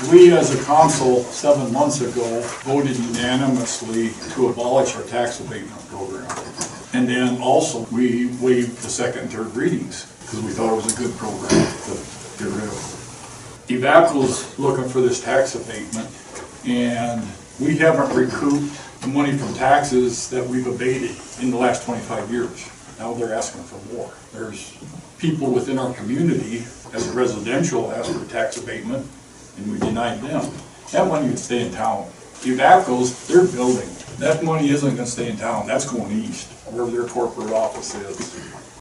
We, as a council, 7 months ago, voted unanimously to abolish our tax abatement program. And then also, we waived the second and third readings, because we thought it was a good program to get rid of. EVACO's looking for this tax abatement, and we haven't recouped the money from taxes that we've abated in the last 25 years. Now they're asking for more. There's people within our community, as a residential, asked for tax abatement, and we denied them. That money would stay in town. EVACO's, they're building. That money isn't gonna stay in town, that's going east, wherever their corporate office is.